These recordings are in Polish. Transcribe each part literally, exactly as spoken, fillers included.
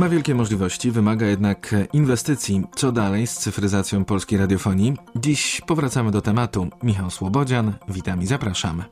Ma wielkie możliwości, wymaga jednak inwestycji. Co dalej z cyfryzacją polskiej radiofonii? Dziś powracamy do tematu. Michał Słobodzian, witam i zapraszam.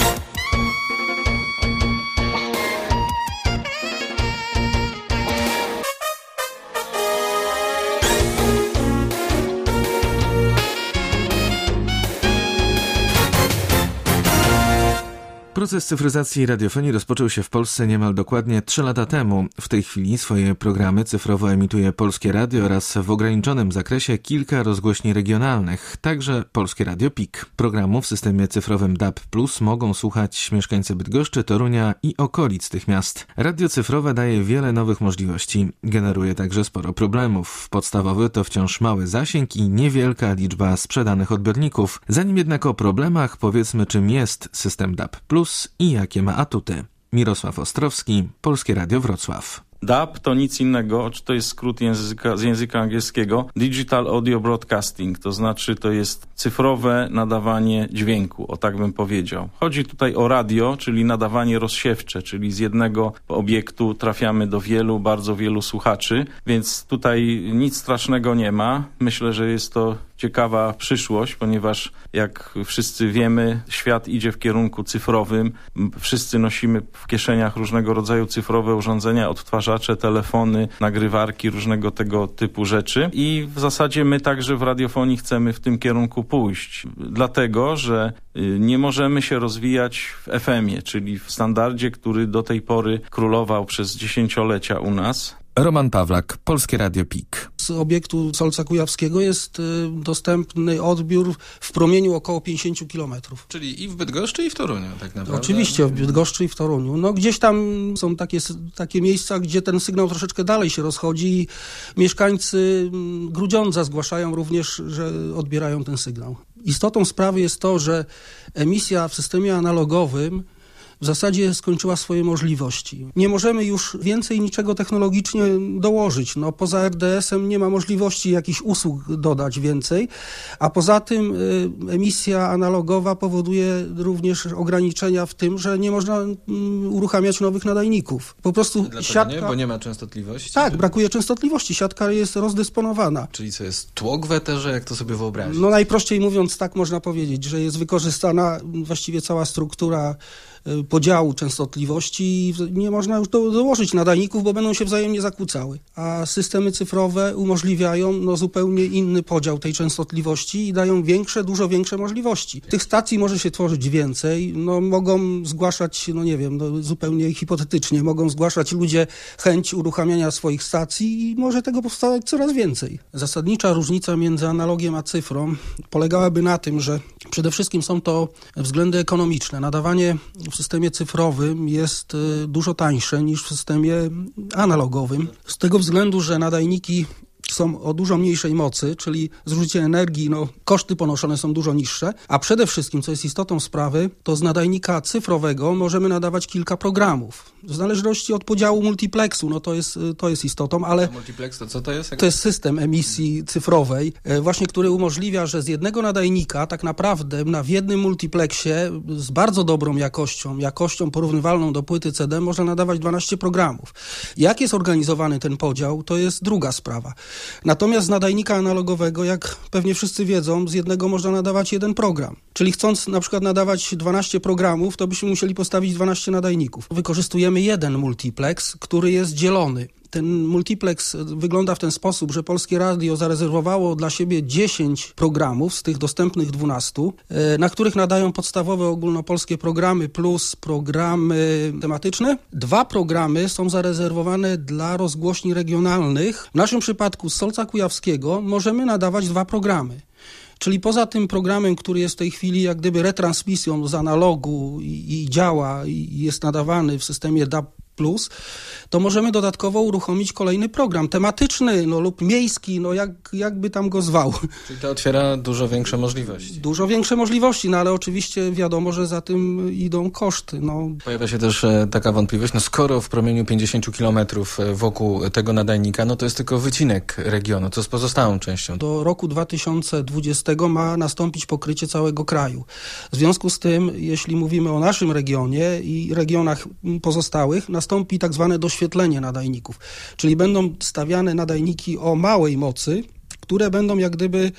Proces cyfryzacji radiofonii rozpoczął się w Polsce niemal dokładnie trzy lata temu. W tej chwili swoje programy cyfrowo emituje Polskie Radio oraz w ograniczonym zakresie kilka rozgłośni regionalnych, także Polskie Radio P I K. Programu w systemie cyfrowym D A B plus mogą słuchać mieszkańcy Bydgoszczy, Torunia i okolic tych miast. Radio cyfrowe daje wiele nowych możliwości, generuje także sporo problemów. Podstawowy to wciąż mały zasięg i niewielka liczba sprzedanych odbiorników. Zanim jednak o problemach, powiedzmy, czym jest system D A B plus i jakie ma atuty. Mirosław Ostrowski, Polskie Radio Wrocław. D A B to nic innego, to jest skrót języka, z języka angielskiego Digital Audio Broadcasting, to znaczy to jest cyfrowe nadawanie dźwięku, o tak bym powiedział. Chodzi tutaj o radio, czyli nadawanie rozsiewcze, czyli z jednego obiektu trafiamy do wielu, bardzo wielu słuchaczy, więc tutaj nic strasznego nie ma. Myślę, że jest to ciekawa przyszłość, ponieważ jak wszyscy wiemy, świat idzie w kierunku cyfrowym. Wszyscy nosimy w kieszeniach różnego rodzaju cyfrowe urządzenia, odtwarzacze, telefony, nagrywarki, różnego tego typu rzeczy. I w zasadzie my także w radiofonii chcemy w tym kierunku pójść. Dlatego, że nie możemy się rozwijać w F M ie, czyli w standardzie, który do tej pory królował przez dziesięciolecia u nas. Roman Pawlak, Polskie Radio P I K. Z obiektu Solca Kujawskiego jest y, dostępny odbiór w promieniu około pięćdziesiąt kilometrów. Czyli i w Bydgoszczy, i w Toruniu tak naprawdę? Oczywiście, w Bydgoszczy i w Toruniu. No gdzieś tam są takie, takie miejsca, gdzie ten sygnał troszeczkę dalej się rozchodzi i mieszkańcy Grudziądza zgłaszają również, że odbierają ten sygnał. Istotą sprawy jest to, że emisja w systemie analogowym w zasadzie skończyła swoje możliwości. Nie możemy już więcej niczego technologicznie dołożyć. No, poza R D S-em nie ma możliwości jakichś usług dodać więcej, a poza tym y, emisja analogowa powoduje również ograniczenia w tym, że nie można y, uruchamiać nowych nadajników. Po prostu Dlaczego siatka... nie? Bo nie ma częstotliwości? Tak, brakuje częstotliwości. Siatka jest rozdysponowana. Czyli co, jest tłok w eterze? Jak to sobie wyobrazić? No najprościej mówiąc, tak można powiedzieć, że jest wykorzystana właściwie cała struktura podziału częstotliwości i nie można już do, dołożyć nadajników, bo będą się wzajemnie zakłócały. A systemy cyfrowe umożliwiają no, zupełnie inny podział tej częstotliwości i dają większe, dużo większe możliwości. Tych stacji może się tworzyć więcej, no, mogą zgłaszać, no nie wiem, no, zupełnie hipotetycznie, mogą zgłaszać ludzie chęć uruchamiania swoich stacji i może tego powstawać coraz więcej. Zasadnicza różnica między analogiem a cyfrą polegałaby na tym, że przede wszystkim są to względy ekonomiczne. Nadawanie w systemie cyfrowym jest dużo tańsze niż w systemie analogowym. Z tego względu, że nadajniki są o dużo mniejszej mocy, czyli zużycie energii, no, koszty ponoszone są dużo niższe, a przede wszystkim, co jest istotą sprawy, to z nadajnika cyfrowego możemy nadawać kilka programów. W zależności od podziału multiplexu, no to jest, to jest istotą, ale... A multiplex to co to jest? To jest system emisji cyfrowej, właśnie który umożliwia, że z jednego nadajnika tak naprawdę na w jednym multiplexie z bardzo dobrą jakością, jakością porównywalną do płyty C D można nadawać dwanaście programów. Jak jest organizowany ten podział, to jest druga sprawa. Natomiast z nadajnika analogowego, jak pewnie wszyscy wiedzą, z jednego można nadawać jeden program. Czyli chcąc na przykład nadawać dwanaście programów, to byśmy musieli postawić dwanaście nadajników. Wykorzystujemy jeden multiplex, który jest dzielony. Ten multiplex wygląda w ten sposób, że Polskie Radio zarezerwowało dla siebie dziesięć programów z tych dostępnych dwunastu, na których nadają podstawowe ogólnopolskie programy plus programy tematyczne. Dwa programy są zarezerwowane dla rozgłośni regionalnych. W naszym przypadku z Solca Kujawskiego możemy nadawać dwa programy. Czyli poza tym programem, który jest w tej chwili jak gdyby retransmisją z analogu i, i działa i jest nadawany w systemie D A B plus, to możemy dodatkowo uruchomić kolejny program tematyczny no, lub miejski, no jak, jakby tam go zwał. Czyli to otwiera dużo większe możliwości. Dużo większe możliwości, no ale oczywiście wiadomo, że za tym idą koszty. No. Pojawia się też e, taka wątpliwość, no skoro w promieniu pięćdziesiąt kilometrów wokół tego nadajnika, no to jest tylko wycinek regionu, co z pozostałą częścią? Do roku dwa tysiące dwudziestego ma nastąpić pokrycie całego kraju. W związku z tym, jeśli mówimy o naszym regionie i regionach pozostałych, nastąpi nastąpi tak zwane doświetlenie nadajników, czyli będą stawiane nadajniki o małej mocy, które będą jak gdyby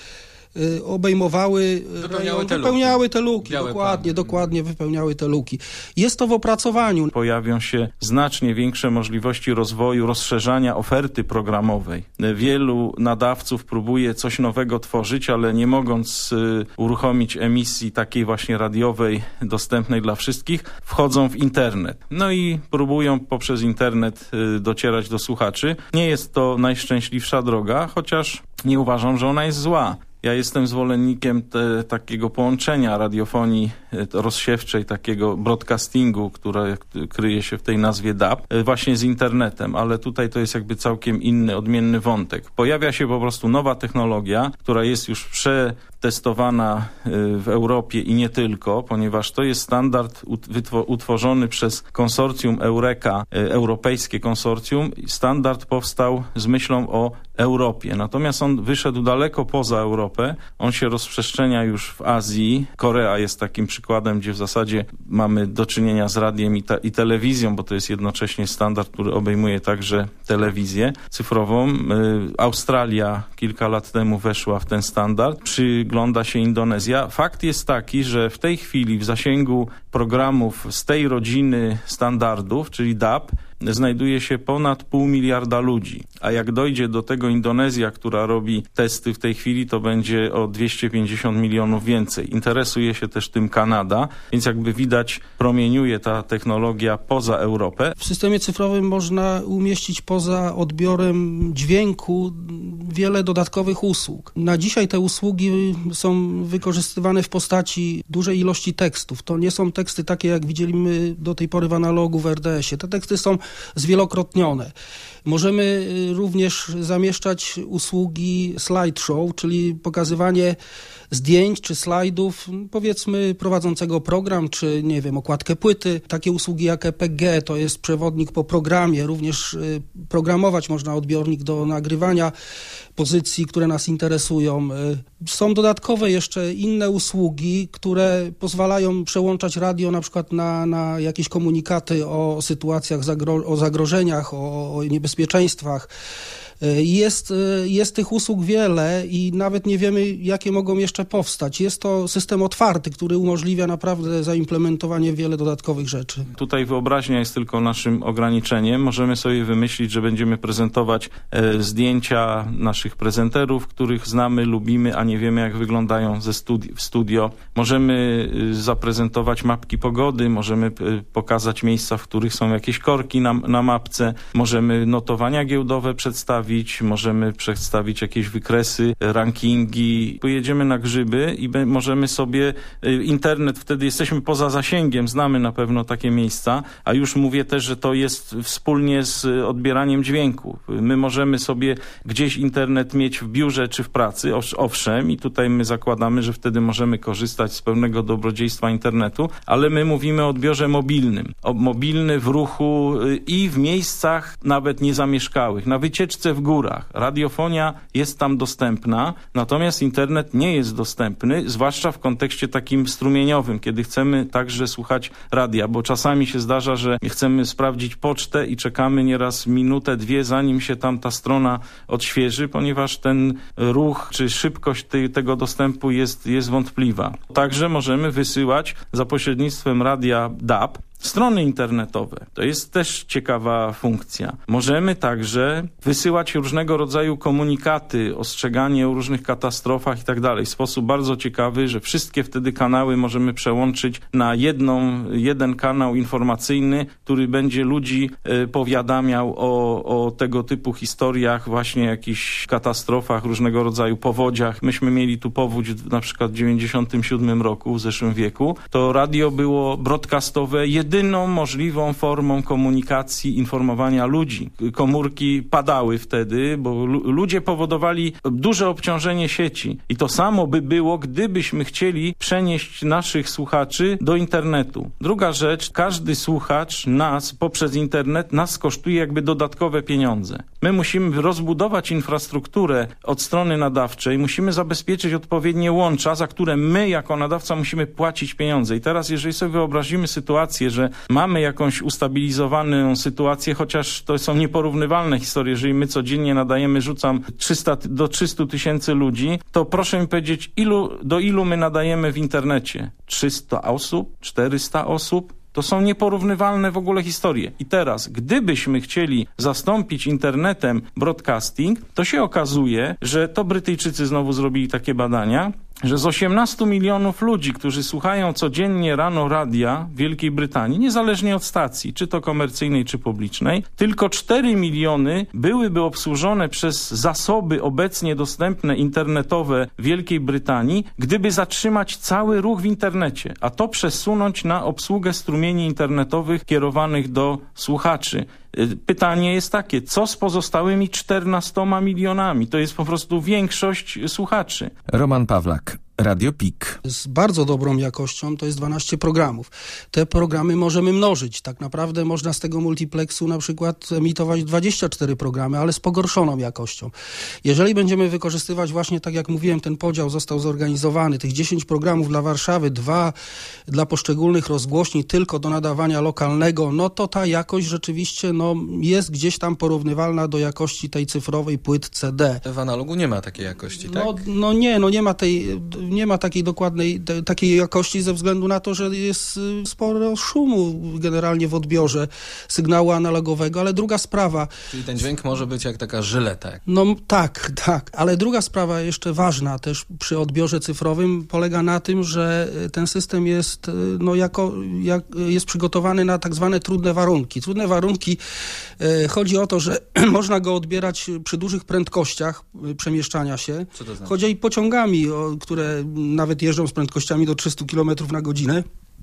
obejmowały, wypełniały te wypełniały luki. Te luki dokładnie, plany. dokładnie wypełniały te luki. Jest to w opracowaniu. Pojawią się znacznie większe możliwości rozwoju, rozszerzania oferty programowej. Wielu nadawców próbuje coś nowego tworzyć, ale nie mogąc y, uruchomić emisji takiej właśnie radiowej, dostępnej dla wszystkich, wchodzą w internet. No i próbują poprzez internet y, docierać do słuchaczy. Nie jest to najszczęśliwsza droga, chociaż nie uważam, że ona jest zła. Ja jestem zwolennikiem te, takiego połączenia radiofonii rozsiewczej, takiego broadcastingu, które kryje się w tej nazwie D A B, właśnie z internetem, ale tutaj to jest jakby całkiem inny, odmienny wątek. Pojawia się po prostu nowa technologia, która jest już przetestowana w Europie i nie tylko, ponieważ to jest standard utworzony przez konsorcjum Eureka, europejskie konsorcjum. Standard powstał z myślą o Europie, natomiast on wyszedł daleko poza Europę. On się rozprzestrzenia już w Azji. Korea jest takim przykładem, gdzie w zasadzie mamy do czynienia z radiem i, te, i telewizją, bo to jest jednocześnie standard, który obejmuje także telewizję cyfrową. Australia kilka lat temu weszła w ten standard. Przygląda się Indonezja. Fakt jest taki, że w tej chwili w zasięgu programów z tej rodziny standardów, czyli D A B, znajduje się ponad pół miliarda ludzi. A jak dojdzie do tego Indonezja, która robi testy w tej chwili, to będzie o dwieście pięćdziesiąt milionów więcej. Interesuje się też tym Kanada, więc jakby widać, promieniuje ta technologia poza Europę. W systemie cyfrowym można umieścić poza odbiorem dźwięku wiele dodatkowych usług. Na dzisiaj te usługi są wykorzystywane w postaci dużej ilości tekstów. To nie są teksty takie, jak widzieliśmy do tej pory w analogu w R D S ie. Te teksty są zwielokrotnione. Możemy również zamieszczać usługi slideshow, czyli pokazywanie zdjęć czy slajdów, powiedzmy prowadzącego program, czy nie wiem, okładkę płyty. Takie usługi jak E P G, to jest przewodnik po programie, również programować można odbiornik do nagrywania pozycji, które nas interesują. Są dodatkowe jeszcze inne usługi, które pozwalają przełączać radio na przykład na, na jakieś komunikaty o sytuacjach, zagro- o zagrożeniach, o, o niebezpieczeństwach. Jest, jest tych usług wiele i nawet nie wiemy, jakie mogą jeszcze powstać. Jest to system otwarty, który umożliwia naprawdę zaimplementowanie wiele dodatkowych rzeczy. Tutaj wyobraźnia jest tylko naszym ograniczeniem. Możemy sobie wymyślić, że będziemy prezentować e, zdjęcia naszych prezenterów, których znamy, lubimy, a nie wiemy, jak wyglądają ze studi- w studio. Możemy e, zaprezentować mapki pogody, możemy e, pokazać miejsca, w których są jakieś korki na, na mapce, możemy notowania giełdowe przedstawić, możemy przedstawić jakieś wykresy, rankingi. Pojedziemy na grzyby i be, możemy sobie internet, wtedy jesteśmy poza zasięgiem, znamy na pewno takie miejsca, a już mówię też, że to jest wspólnie z odbieraniem dźwięku. My możemy sobie gdzieś internet mieć w biurze czy w pracy, owszem, i tutaj my zakładamy, że wtedy możemy korzystać z pewnego dobrodziejstwa internetu, ale my mówimy o odbiorze mobilnym. O, mobilny w ruchu i w miejscach nawet niezamieszkałych, na wycieczce w górach. Radiofonia jest tam dostępna, natomiast internet nie jest dostępny, zwłaszcza w kontekście takim strumieniowym, kiedy chcemy także słuchać radia, bo czasami się zdarza, że chcemy sprawdzić pocztę i czekamy nieraz minutę, dwie, zanim się tam ta strona odświeży, ponieważ ten ruch czy szybkość tej, tego dostępu jest, jest wątpliwa. Także możemy wysyłać za pośrednictwem radia D A B strony internetowe. To jest też ciekawa funkcja. Możemy także wysyłać różnego rodzaju komunikaty, ostrzeganie o różnych katastrofach i tak dalej. W sposób bardzo ciekawy, że wszystkie wtedy kanały możemy przełączyć na jedną, jeden kanał informacyjny, który będzie ludzi e, powiadamiał o, o tego typu historiach, właśnie jakichś katastrofach, różnego rodzaju powodziach. Myśmy mieli tu powódź na przykład w dziewięćdziesiątym siódmym roku, w zeszłym wieku. To radio było broadcastowe, jedyną możliwą formą komunikacji, informowania ludzi. Komórki padały wtedy, bo ludzie powodowali duże obciążenie sieci. I to samo by było, gdybyśmy chcieli przenieść naszych słuchaczy do internetu. Druga rzecz, każdy słuchacz nas poprzez internet nas kosztuje jakby dodatkowe pieniądze. My musimy rozbudować infrastrukturę od strony nadawczej, musimy zabezpieczyć odpowiednie łącza, za które my jako nadawca musimy płacić pieniądze. I teraz, jeżeli sobie wyobrazimy sytuację, że że mamy jakąś ustabilizowaną sytuację, chociaż to są nieporównywalne historie. Jeżeli my codziennie nadajemy, rzucam trzysta do trzystu tysięcy ludzi, to proszę mi powiedzieć, ilu, do ilu my nadajemy w internecie? trzysta osób? czterysta osób? To są nieporównywalne w ogóle historie. I teraz, gdybyśmy chcieli zastąpić internetem broadcasting, to się okazuje, że to Brytyjczycy znowu zrobili takie badania, że z osiemnastu milionów ludzi, którzy słuchają codziennie rano radia w Wielkiej Brytanii, niezależnie od stacji, czy to komercyjnej, czy publicznej, tylko cztery miliony byłyby obsłużone przez zasoby obecnie dostępne internetowe w Wielkiej Brytanii, gdyby zatrzymać cały ruch w internecie, a to przesunąć na obsługę strumieni internetowych kierowanych do słuchaczy. Pytanie jest takie, co z pozostałymi czternastoma milionami? To jest po prostu większość słuchaczy. Roman Pawlak, Radio P I K. Z bardzo dobrą jakością to jest dwanaście programów. Te programy możemy mnożyć. Tak naprawdę można z tego multiplexu na przykład emitować dwadzieścia cztery programy, ale z pogorszoną jakością. Jeżeli będziemy wykorzystywać właśnie, tak jak mówiłem, ten podział został zorganizowany, tych dziesięć programów dla Warszawy, dwa dla poszczególnych rozgłośni tylko do nadawania lokalnego, no to ta jakość rzeczywiście no, jest gdzieś tam porównywalna do jakości tej cyfrowej płyt C D. W analogu nie ma takiej jakości, tak? No, no nie, no nie ma tej... nie ma takiej dokładnej, te, takiej jakości ze względu na to, że jest sporo szumu generalnie w odbiorze sygnału analogowego, ale druga sprawa... Czyli ten dźwięk może być jak taka żyleta. No tak, tak, ale druga sprawa jeszcze ważna też przy odbiorze cyfrowym polega na tym, że ten system jest, no jako, jak, jest przygotowany na tak zwane trudne warunki. Trudne warunki, e, chodzi o to, że można go odbierać przy dużych prędkościach przemieszczania się. Co to znaczy? Chodzi i pociągami, o, które nawet jeżdżą z prędkościami do trzystu kilometrów na godzinę,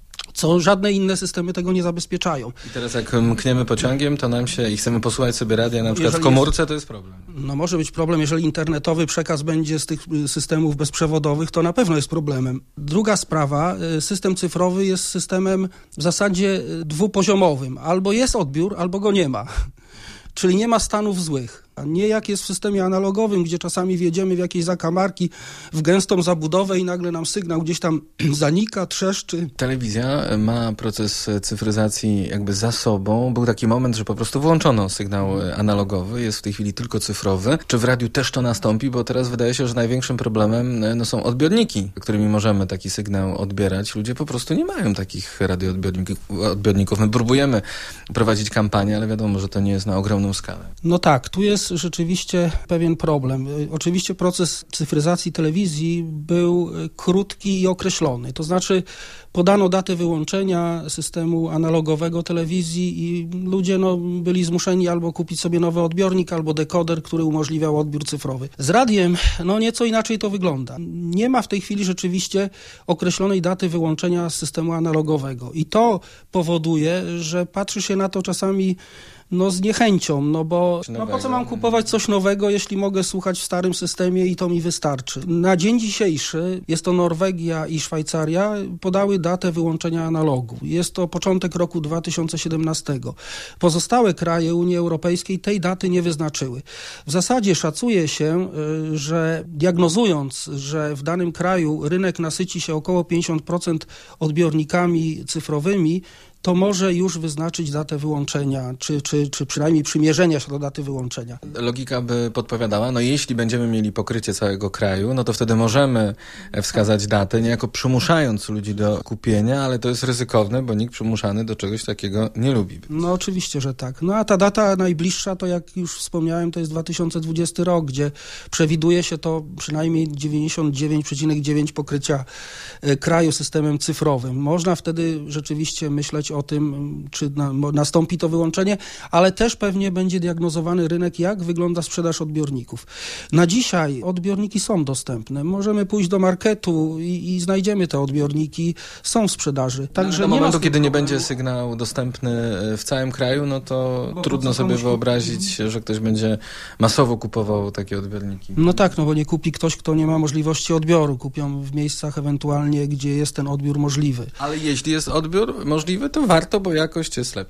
co żadne inne systemy tego nie zabezpieczają. I teraz jak mkniemy pociągiem, to nam się i chcemy posłuchać sobie radia na przykład jeżeli w komórce, jest, to jest problem. No może być problem, jeżeli internetowy przekaz będzie z tych systemów bezprzewodowych, to na pewno jest problemem. Druga sprawa, system cyfrowy jest systemem w zasadzie dwupoziomowym. Albo jest odbiór, albo go nie ma. Czyli nie ma stanów złych. A nie jak jest w systemie analogowym, gdzie czasami wjedziemy w jakieś zakamarki, w gęstą zabudowę i nagle nam sygnał gdzieś tam zanika, trzeszczy. Telewizja ma proces cyfryzacji jakby za sobą. Był taki moment, że po prostu włączono sygnał analogowy, jest w tej chwili tylko cyfrowy. Czy w radiu też to nastąpi? Bo teraz wydaje się, że największym problemem no, są odbiorniki, którymi możemy taki sygnał odbierać. Ludzie po prostu nie mają takich radioodbiorników. Odbiorników. My próbujemy prowadzić kampanię, ale wiadomo, że to nie jest na ogromną skalę. No tak, tu jest rzeczywiście pewien problem. Oczywiście proces cyfryzacji telewizji był krótki i określony. To znaczy podano datę wyłączenia systemu analogowego telewizji i ludzie no, byli zmuszeni albo kupić sobie nowy odbiornik, albo dekoder, który umożliwiał odbiór cyfrowy. Z radiem no nieco inaczej to wygląda. Nie ma w tej chwili rzeczywiście określonej daty wyłączenia systemu analogowego i to powoduje, że patrzy się na to czasami no z niechęcią, no bo no po co mam kupować coś nowego, jeśli mogę słuchać w starym systemie i to mi wystarczy. Na dzień dzisiejszy, jest to Norwegia i Szwajcaria, podały datę wyłączenia analogu. Jest to początek roku dwa tysiące siedemnastego. Pozostałe kraje Unii Europejskiej tej daty nie wyznaczyły. W zasadzie szacuje się, że diagnozując, że w danym kraju rynek nasyci się około pięćdziesiąt procent odbiornikami cyfrowymi, to może już wyznaczyć datę wyłączenia, czy, czy, czy przynajmniej przymierzenia się do daty wyłączenia. Logika by podpowiadała, no jeśli będziemy mieli pokrycie całego kraju, no to wtedy możemy wskazać datę, niejako przymuszając ludzi do kupienia, ale to jest ryzykowne, bo nikt przymuszany do czegoś takiego nie lubi. No oczywiście, że tak. No a ta data najbliższa, to jak już wspomniałem, to jest dwa tysiące dwudziesty rok, gdzie przewiduje się to przynajmniej dziewięćdziesiąt dziewięć przecinek dziewięć pokrycia kraju systemem cyfrowym. Można wtedy rzeczywiście myśleć o tym, czy na, nastąpi to wyłączenie, ale też pewnie będzie diagnozowany rynek, jak wygląda sprzedaż odbiorników. Na dzisiaj odbiorniki są dostępne. Możemy pójść do marketu i, i znajdziemy te odbiorniki. Są w sprzedaży. Także do nie momentu, kiedy problemu. nie będzie sygnał dostępny w całym kraju, no to bo trudno to sobie wyobrazić, że ktoś będzie masowo kupował takie odbiorniki. No tak, no bo nie kupi ktoś, kto nie ma możliwości odbioru. Kupią w miejscach ewentualnie, gdzie jest ten odbiór możliwy. Ale jeśli jest odbiór możliwy, to warto, bo jakość jest lepsza.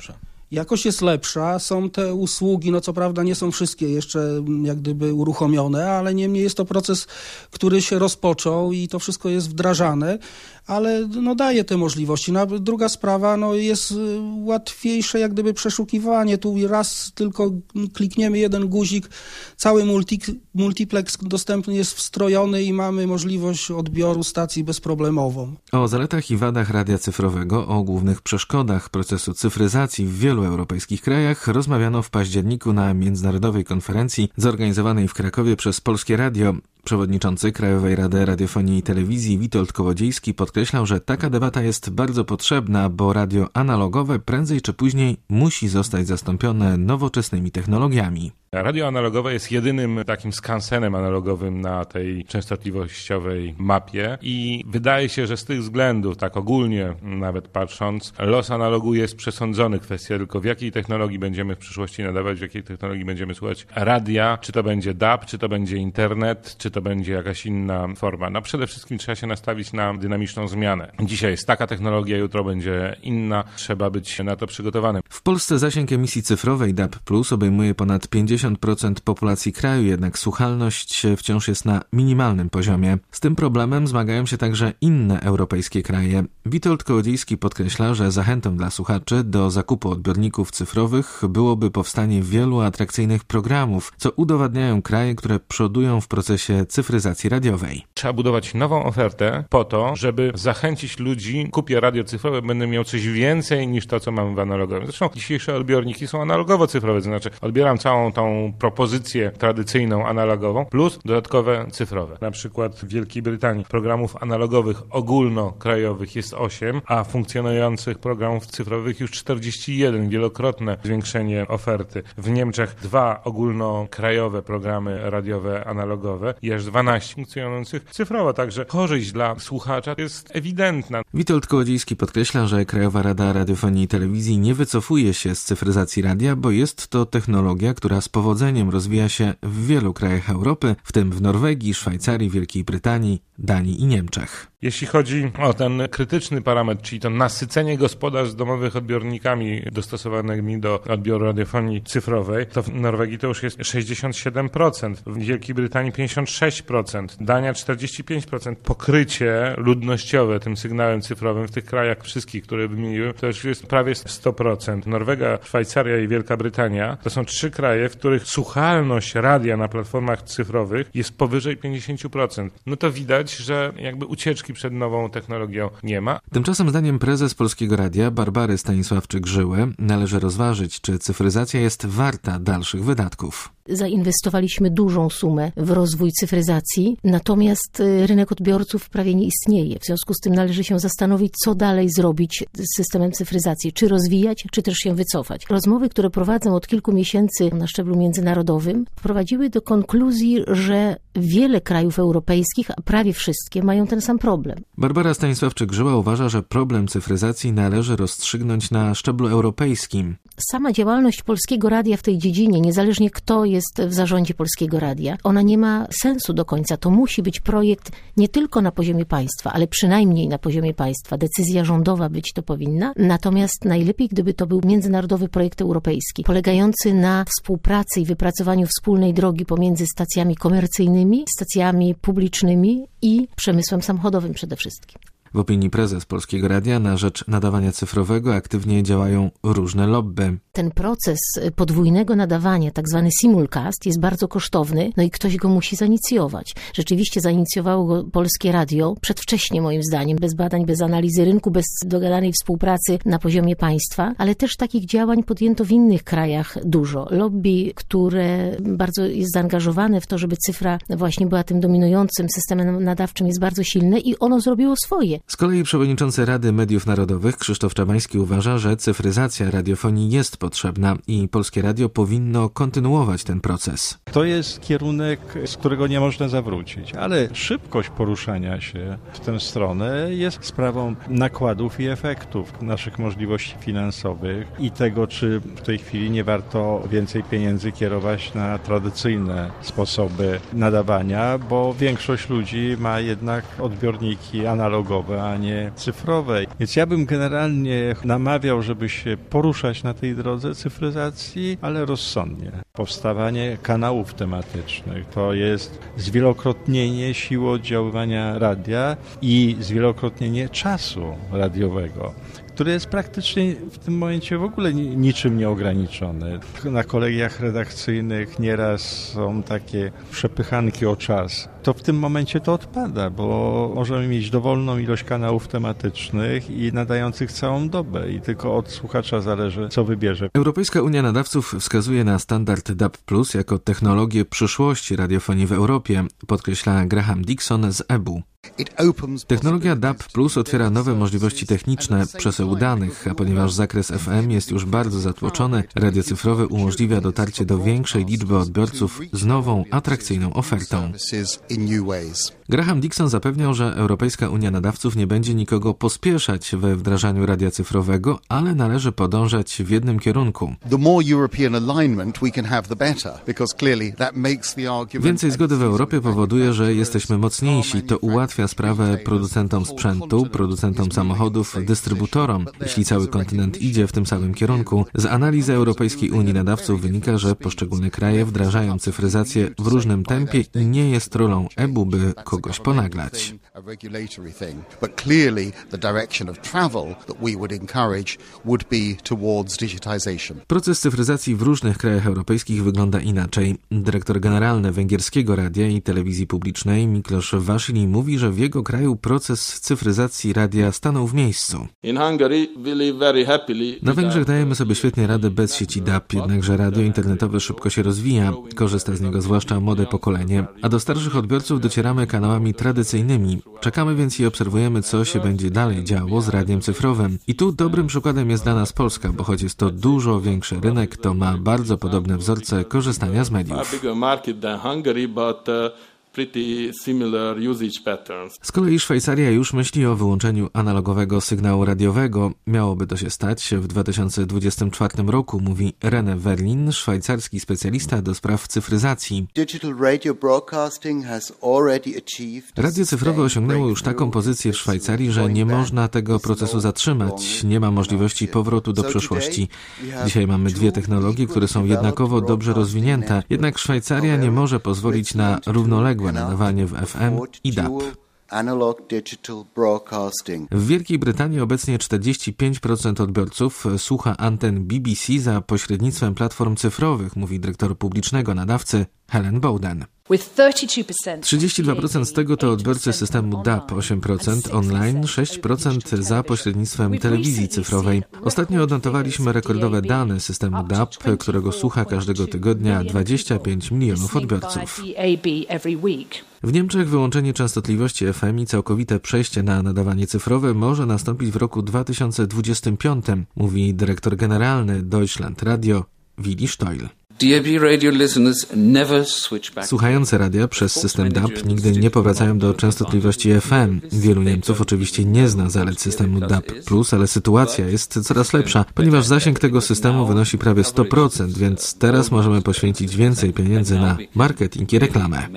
Jakość jest lepsza, są te usługi, no co prawda nie są wszystkie jeszcze jak gdyby uruchomione, ale niemniej jest to proces, który się rozpoczął i to wszystko jest wdrażane, ale no daje te możliwości. No, druga sprawa, no jest łatwiejsze jak gdyby przeszukiwanie. Tu raz tylko klikniemy jeden guzik, cały multi, multiplex dostępny jest wstrojony i mamy możliwość odbioru stacji bezproblemową. O zaletach i wadach radia cyfrowego, o głównych przeszkodach procesu cyfryzacji w wielu europejskich krajach rozmawiano w październiku na międzynarodowej konferencji zorganizowanej w Krakowie przez Polskie Radio. Przewodniczący Krajowej Rady Radiofonii i Telewizji Witold Kołodziejski podkreślał, że taka debata jest bardzo potrzebna, bo radio analogowe prędzej czy później musi zostać zastąpione nowoczesnymi technologiami. Radio analogowe jest jedynym takim skansenem analogowym na tej częstotliwościowej mapie i wydaje się, że z tych względów, tak ogólnie nawet patrząc, los analogu jest przesądzony. Kwestia tylko w jakiej technologii będziemy w przyszłości nadawać, w jakiej technologii będziemy słuchać radia, czy to będzie D A B, czy to będzie internet, czy to będzie jakaś inna forma. No przede wszystkim trzeba się nastawić na dynamiczną zmianę. Dzisiaj jest taka technologia, jutro będzie inna. Trzeba być na to przygotowanym. W Polsce zasięg emisji cyfrowej D A B plus obejmuje ponad pięćdziesiąt procent populacji kraju, jednak słuchalność wciąż jest na minimalnym poziomie. Z tym problemem zmagają się także inne europejskie kraje. Witold Kołodziejski podkreśla, że zachętą dla słuchaczy do zakupu odbiorników cyfrowych byłoby powstanie wielu atrakcyjnych programów, co udowadniają kraje, które przodują w procesie cyfryzacji radiowej. Trzeba budować nową ofertę po to, żeby zachęcić ludzi, kupię radio cyfrowe, będę miał coś więcej niż to, co mam w analogowym. Zresztą dzisiejsze odbiorniki są analogowo-cyfrowe, to znaczy odbieram całą tą propozycję tradycyjną analogową plus dodatkowe cyfrowe. Na przykład w Wielkiej Brytanii programów analogowych ogólnokrajowych jest osiem, a funkcjonujących programów cyfrowych już czterdzieści jeden, wielokrotne zwiększenie oferty. W Niemczech dwa ogólnokrajowe programy radiowe analogowe i aż dwanaście funkcjonujących cyfrowo, także korzyść dla słuchacza jest ewidentna. Witold Kołodziejski podkreśla, że Krajowa Rada Radiofonii i Telewizji nie wycofuje się z cyfryzacji radia, bo jest to technologia, która z powodzeniem rozwija się w wielu krajach Europy, w tym w Norwegii, Szwajcarii, Wielkiej Brytanii, Danii i Niemczech. Jeśli chodzi o ten krytyczny parametr, czyli to nasycenie gospodarstw domowych odbiornikami dostosowanymi do odbioru radiofonii cyfrowej, to w Norwegii to już jest sześćdziesiąt siedem procent, w Wielkiej Brytanii pięćdziesiąt sześć procent, Dania czterdzieści pięć procent. Pokrycie ludnościowe tym sygnałem cyfrowym w tych krajach wszystkich, które wymieniłem, to już jest prawie sto procent. Norwegia, Szwajcaria i Wielka Brytania to są trzy kraje, w których słuchalność radia na platformach cyfrowych jest powyżej pięćdziesiąt procent. No to widać, że jakby ucieczki przed nową technologią nie ma. Tymczasem zdaniem prezes Polskiego Radia Barbary Stanisławczyk-Żyły należy rozważyć, czy cyfryzacja jest warta dalszych wydatków. Zainwestowaliśmy dużą sumę w rozwój cyfryzacji, natomiast rynek odbiorców prawie nie istnieje. W związku z tym należy się zastanowić, co dalej zrobić z systemem cyfryzacji. Czy rozwijać, czy też się wycofać. Rozmowy, które prowadzę od kilku miesięcy na szczeblu międzynarodowym, prowadziły do konkluzji, że wiele krajów europejskich, a prawie wszystkie, mają ten sam problem. Barbara Stanisławczyk-Żyła uważa, że problem cyfryzacji należy rozstrzygnąć na szczeblu europejskim. Sama działalność Polskiego Radia w tej dziedzinie, niezależnie kto jest w zarządzie Polskiego Radia, ona nie ma sensu do końca. To musi być projekt nie tylko na poziomie państwa, ale przynajmniej na poziomie państwa. Decyzja rządowa być to powinna. Natomiast najlepiej, gdyby to był międzynarodowy projekt europejski, polegający na współpracy i wypracowaniu wspólnej drogi pomiędzy stacjami komercyjnymi, stacjami publicznymi i przemysłem samochodowym przede wszystkim. W opinii prezes Polskiego Radia na rzecz nadawania cyfrowego aktywnie działają różne lobby. Ten proces podwójnego nadawania, tak zwany simulcast, jest bardzo kosztowny, no i ktoś go musi zainicjować. Rzeczywiście zainicjowało go Polskie Radio przedwcześnie, moim zdaniem, bez badań, bez analizy rynku, bez dogadanej współpracy na poziomie państwa, ale też takich działań podjęto w innych krajach dużo. Lobby, które bardzo jest zaangażowane w to, żeby cyfra właśnie była tym dominującym systemem nadawczym, jest bardzo silne i ono zrobiło swoje. Z kolei przewodniczący Rady Mediów Narodowych Krzysztof Czabański uważa, że cyfryzacja radiofonii jest potrzebna i Polskie Radio powinno kontynuować ten proces. To jest kierunek, z którego nie można zawrócić, ale szybkość poruszania się w tę stronę jest sprawą nakładów i efektów naszych możliwości finansowych i tego, czy w tej chwili nie warto więcej pieniędzy kierować na tradycyjne sposoby nadawania, bo większość ludzi ma jednak odbiorniki analogowe, analogowe, a nie cyfrowe. Więc ja bym generalnie namawiał, żeby się poruszać na tej drodze cyfryzacji, ale rozsądnie. Powstawanie kanałów tematycznych to jest zwielokrotnienie siły oddziaływania radia i zwielokrotnienie czasu radiowego, który jest praktycznie w tym momencie w ogóle niczym nieograniczony. Na kolegiach redakcyjnych nieraz są takie przepychanki o czas. To w tym momencie to odpada, bo możemy mieć dowolną ilość kanałów tematycznych i nadających całą dobę i tylko od słuchacza zależy, co wybierze. Europejska Unia Nadawców wskazuje na standard D A B plus jako technologię przyszłości radiofonii w Europie, podkreśla Graham Dixon z E B U. Technologia D A B plus otwiera nowe możliwości techniczne, przesyłu danych, a ponieważ zakres F M jest już bardzo zatłoczony, radio cyfrowe umożliwia dotarcie do większej liczby odbiorców z nową, atrakcyjną ofertą. Graham Dixon zapewniał, że Europejska Unia Nadawców nie będzie nikogo pospieszać we wdrażaniu radia cyfrowego, ale należy podążać w jednym kierunku. Więcej zgody w Europie powoduje, że jesteśmy mocniejsi. To ułatwia sprawę producentom sprzętu, producentom samochodów, dystrybutorom, jeśli cały kontynent idzie w tym samym kierunku. Z analizy Europejskiej Unii Nadawców wynika, że poszczególne kraje wdrażają cyfryzację w różnym tempie i nie jest rolą E B U, by kogoś ponaglać. Proces cyfryzacji w różnych krajach europejskich wygląda inaczej. Dyrektor generalny Węgierskiego Radia i Telewizji Publicznej Miklos Vasili mówi, że w jego kraju proces cyfryzacji radia stanął w miejscu. Na Węgrzech dajemy sobie świetnie radę bez sieci D A B, jednakże radio internetowe szybko się rozwija, korzysta z niego zwłaszcza młode pokolenie, a do starszych odbiorców docieramy kanałami tradycyjnymi. Czekamy więc i obserwujemy, co się będzie dalej działo z radiem cyfrowym. I tu dobrym przykładem jest dla nas Polska, bo choć jest to dużo większy rynek, to ma bardzo podobne wzorce korzystania z mediów. Z kolei Szwajcaria już myśli o wyłączeniu analogowego sygnału radiowego. Miałoby to się stać w dwa tysiące dwudziestym czwartym roku, mówi René Werlin, szwajcarski specjalista do spraw cyfryzacji. Radio cyfrowe osiągnęło już taką pozycję w Szwajcarii, że nie można tego procesu zatrzymać. Nie ma możliwości powrotu do przeszłości. Dzisiaj mamy dwie technologie, które są jednakowo dobrze rozwinięte, jednak Szwajcaria nie może pozwolić na równoległe nadawanie w F M i D A B. W Wielkiej Brytanii obecnie czterdzieści pięć procent odbiorców słucha anten B B C za pośrednictwem platform cyfrowych, mówi dyrektor publicznego nadawcy Helen Bowden. trzydzieści dwa procent z tego to odbiorcy systemu D A B, osiem procent online, sześć procent za pośrednictwem telewizji cyfrowej. Ostatnio odnotowaliśmy rekordowe dane systemu D A B, którego słucha każdego tygodnia dwadzieścia pięć milionów odbiorców. W Niemczech wyłączenie częstotliwości F M i całkowite przejście na nadawanie cyfrowe może nastąpić w roku dwa tysiące dwudziestym piątym, mówi dyrektor generalny Deutschland Radio Willi Stoil. Słuchające radia przez system D A B nigdy nie powracają do częstotliwości F M. Wielu Niemców oczywiście nie zna zalet systemu D A B plus, ale sytuacja jest coraz lepsza, ponieważ zasięg tego systemu wynosi prawie sto procent, więc teraz możemy poświęcić więcej pieniędzy na marketing i reklamę.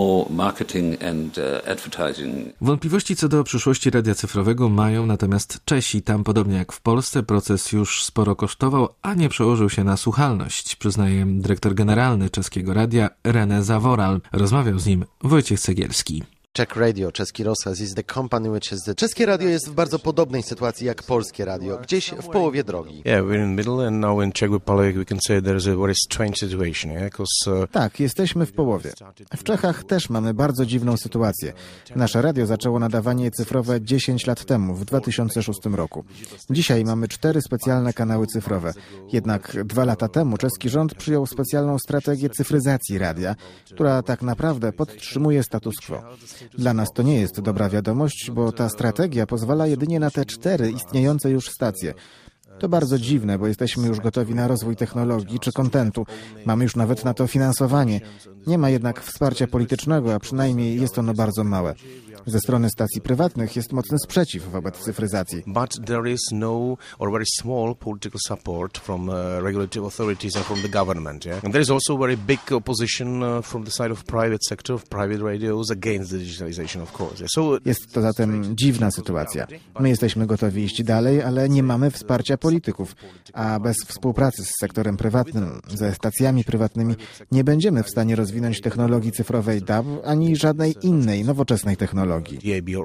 Wątpliwości co do przyszłości radia cyfrowego mają natomiast Czesi. Tam, podobnie jak w Polsce, proces już sporo kosztował, a nie przełożył się na słuchalność, przyznaje dyrektor generalny czeskiego radia René Zaworal. Rozmawiał z nim Wojciech Cegielski. Czech Radio, czeski Rosas is the company which is the... Czeskie radio jest w bardzo podobnej sytuacji jak polskie radio, gdzieś w połowie drogi. Yeah, we're in the middle and now in Czech Republic we can say there is a very strange situation, yeah? Because, uh... Tak, jesteśmy w połowie. W Czechach też mamy bardzo dziwną sytuację. Nasze radio zaczęło nadawanie cyfrowe dziesięć lat temu, w dwa tysiące szóstym roku. Dzisiaj mamy cztery specjalne kanały cyfrowe. Jednak dwa lata temu czeski rząd przyjął specjalną strategię cyfryzacji radia, która tak naprawdę podtrzymuje status quo. Dla nas to nie jest dobra wiadomość, bo ta strategia pozwala jedynie na te cztery istniejące już stacje. To bardzo dziwne, bo jesteśmy już gotowi na rozwój technologii czy kontentu. Mamy już nawet na to finansowanie. Nie ma jednak wsparcia politycznego, a przynajmniej jest ono bardzo małe. Ze strony stacji prywatnych jest mocny sprzeciw wobec cyfryzacji. But there is no or very small political support from uh, regulatory authorities and from the government. Yeah? And there is also very big opposition uh, from the side of private sector, of private radios against the digitalization, of course. Yeah? So jest to zatem dziwna sytuacja. My jesteśmy gotowi iść dalej, ale nie mamy wsparcia polityków, a bez współpracy z sektorem prywatnym, ze stacjami prywatnymi nie będziemy w stanie rozwinąć technologii cyfrowej D A B ani żadnej innej nowoczesnej technologii.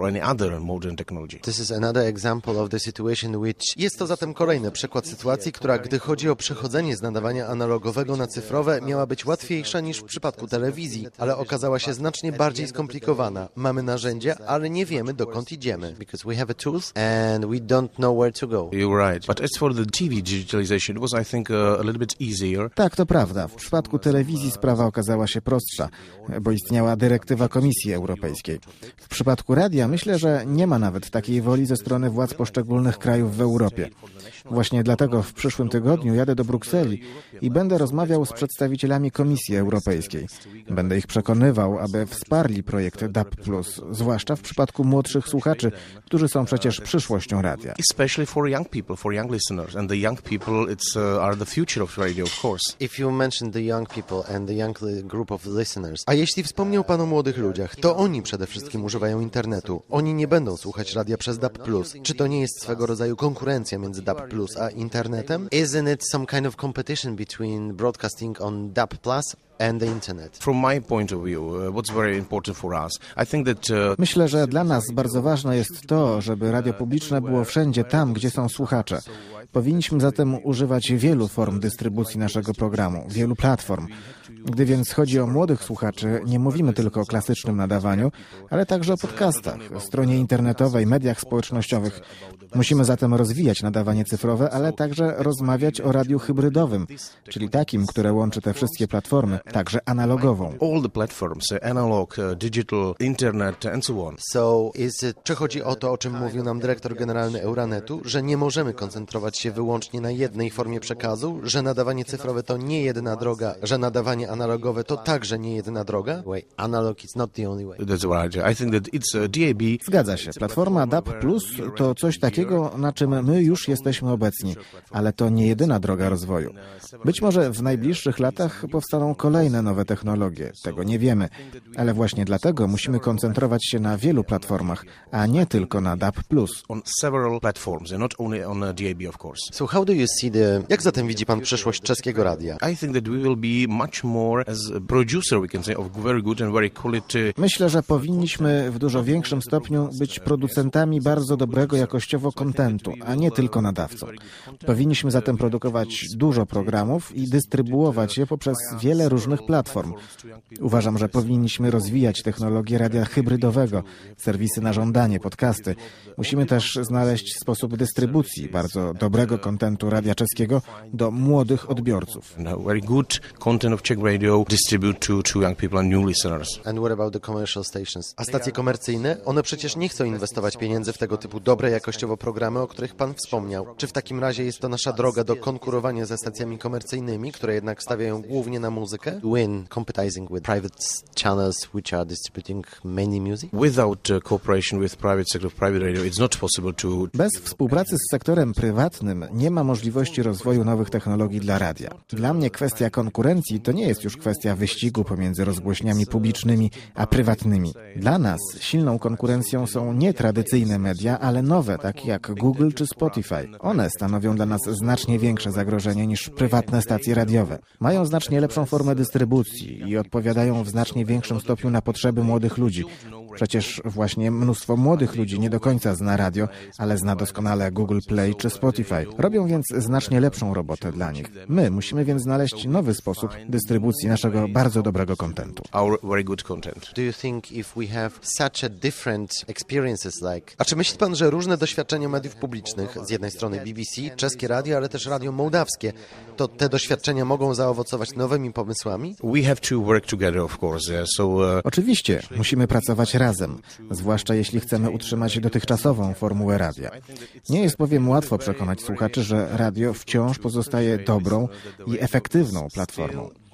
This is another example of the situation which... Jest to zatem kolejny przykład sytuacji, która, gdy chodzi o przechodzenie z nadawania analogowego na cyfrowe, miała być łatwiejsza niż w przypadku telewizji, ale okazała się znacznie bardziej skomplikowana. Mamy narzędzia, ale nie wiemy, dokąd idziemy. Because we have a tools and we don't know where to go. You're right. But as for the T V digitalization, it was, I think, a little bit easier. Tak, to prawda. W przypadku telewizji sprawa okazała się prostsza, bo istniała dyrektywa Komisji Europejskiej. W przypadku radia myślę, że nie ma nawet takiej woli ze strony władz poszczególnych krajów w Europie. Właśnie dlatego w przyszłym tygodniu jadę do Brukseli i będę rozmawiał z przedstawicielami Komisji Europejskiej. Będę ich przekonywał, aby wsparli projekt D A B plus, zwłaszcza w przypadku młodszych słuchaczy, którzy są przecież przyszłością radia. Especially for young people, for young listeners, and the young people it's uh, are the future of radio, of course. If you mentioned the young people and the young group of listeners. A jeśli wspomniał Pan o młodych ludziach, to oni przede wszystkim używają internetu. Oni nie będą słuchać radia przez D A B plus. Czy to nie jest swego rodzaju konkurencja między D A B plus a internetem? Isn't it some kind of competition between broadcasting on D A B plus and the internet? From my point of view, uh, what's very important for us, I think that uh... Myślę, że dla nas bardzo ważne jest to, żeby radio publiczne było wszędzie tam, gdzie są słuchacze. Powinniśmy zatem używać wielu form dystrybucji naszego programu, wielu platform. Gdy więc chodzi o młodych słuchaczy, nie mówimy tylko o klasycznym nadawaniu, ale także o podcastach, stronie internetowej, mediach społecznościowych. Musimy zatem rozwijać nadawanie cyfrowe, ale także rozmawiać o radiu hybrydowym, czyli takim, które łączy te wszystkie platformy, także analogową. All the platforms, analog, digital, internet and so on. So is it, czy chodzi o to, o czym mówił nam dyrektor generalny Euranetu, że nie możemy koncentrować się wyłącznie na jednej formie przekazu, że nadawanie cyfrowe to nie jedyna droga, że nadawanie analogowe to także nie jedyna droga? Wait, analog is not the only way. That's right. I think that it's D A B. Zgadza się. Platforma D A B plus to coś takiego, na czym my już jesteśmy obecni, ale to nie jedyna droga rozwoju. Być może w najbliższych latach powstaną kolejne nowe technologie. Tego nie wiemy, ale właśnie dlatego musimy koncentrować się na wielu platformach, a nie tylko na D A B plus. On several platforms, not only on D A B, of course. So how do you see the... Jak zatem widzi Pan przyszłość czeskiego radia? I think that we will be much more as a producer, we can say, of very good and very quality. Myślę, że powinniśmy w dużo większym stopniu być producentami bardzo dobrego jakościowo kontentu, a nie tylko nadawcą. Powinniśmy zatem produkować dużo programów i dystrybuować je poprzez wiele różnych platform. Uważam, że powinniśmy rozwijać technologię radia hybrydowego, serwisy na żądanie, podcasty. Musimy też znaleźć sposób dystrybucji bardzo dobrego kontentu radia czeskiego do młodych odbiorców. Very good content of Czech radio distribute to, to young people and new listeners. And what about the commercial stations? A stacje komercyjne? One przecież nie chcą inwestować pieniędzy w tego typu dobre jakościowo programy, o których Pan wspomniał. Czy w takim razie jest to nasza droga do konkurowania ze stacjami komercyjnymi, które jednak stawiają głównie na muzykę? Win competing with private channels which are distributing mainly music? Without uh, cooperation with private sector, private radio, it's not possible to... Bez współpracy z sektorem prywatnym nie ma możliwości rozwoju nowych technologii dla radia. Dla mnie kwestia konkurencji to nie jest już kwestia wyścigu pomiędzy rozgłośniami publicznymi a prywatnymi. Dla nas silną konkurencją są nie tradycyjne media, ale nowe, takie jak Google czy Spotify. One stanowią dla nas znacznie większe zagrożenie niż prywatne stacje radiowe. Mają znacznie lepszą formę dystrybucji i odpowiadają w znacznie większym stopniu na potrzeby młodych ludzi. Przecież właśnie mnóstwo młodych ludzi nie do końca zna radio, ale zna doskonale Google Play czy Spotify. Robią więc znacznie lepszą robotę dla nich. My musimy więc znaleźć nowy sposób dystrybucji naszego bardzo dobrego kontentu. Our very good content. Do you think if we have such a different experiences like... A czy myśli Pan, że różne doświadczenia mediów publicznych, z jednej strony B B C, czeskie radio, ale też radio mołdawskie, to te doświadczenia mogą zaowocować nowymi pomysłami? We have to work together, of course. Yeah. So, uh... Oczywiście, musimy pracować razem, zwłaszcza jeśli chcemy utrzymać dotychczasową formułę radia. Nie jest bowiem łatwo przekonać słuchaczy, że radio wciąż pozostaje dobrą i efektywną platformą.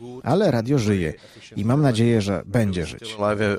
ale radio żyje i mam nadzieję, że będzie żyć.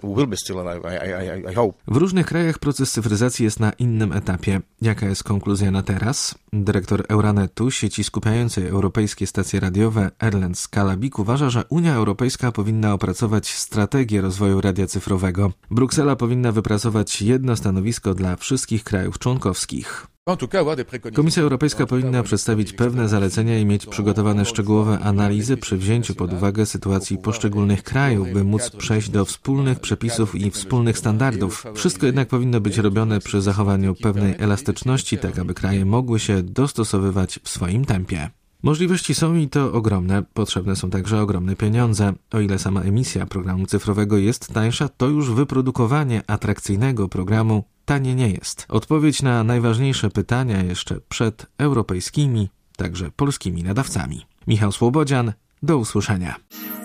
W różnych krajach proces cyfryzacji jest na innym etapie. Jaka jest konkluzja na teraz? Dyrektor Euranetu, sieci skupiającej europejskie stacje radiowe, Erlend Skalabik, uważa, że Unia Europejska powinna opracować strategię rozwoju radia cyfrowego. Bruksela powinna wypracować jedno stanowisko dla wszystkich krajów członkowskich. Komisja Europejska powinna przedstawić pewne zalecenia i mieć przygotowane szczegółowe analizy przy wzięciu pod uwagę sytuacji poszczególnych krajów, by móc przejść do wspólnych przepisów i wspólnych standardów. Wszystko jednak powinno być robione przy zachowaniu pewnej elastyczności, tak aby kraje mogły się dostosowywać w swoim tempie. Możliwości są i to ogromne, potrzebne są także ogromne pieniądze. O ile sama emisja programu cyfrowego jest tańsza, to już wyprodukowanie atrakcyjnego programu tanie nie jest. Odpowiedź na najważniejsze pytania jeszcze przed europejskimi, także polskimi nadawcami. Michał Słobodzian, do usłyszenia.